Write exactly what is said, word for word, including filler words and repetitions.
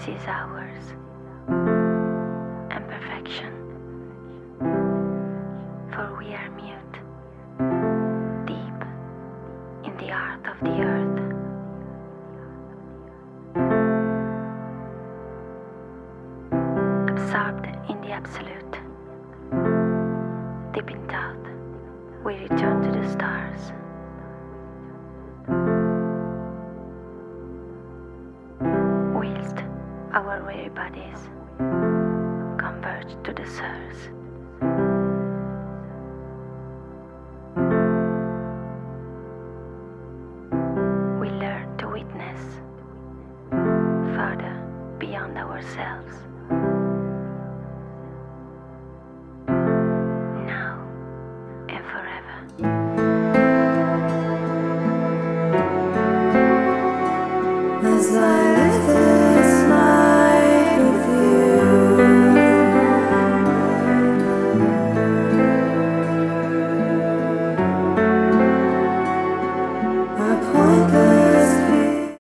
This is ours, and perfection, for we are mute, deep in the heart of the earth. Absorbed in the absolute, deep in thought, we return to the stars. Whilst our weary bodies converge to the source. We learn to witness further beyond ourselves.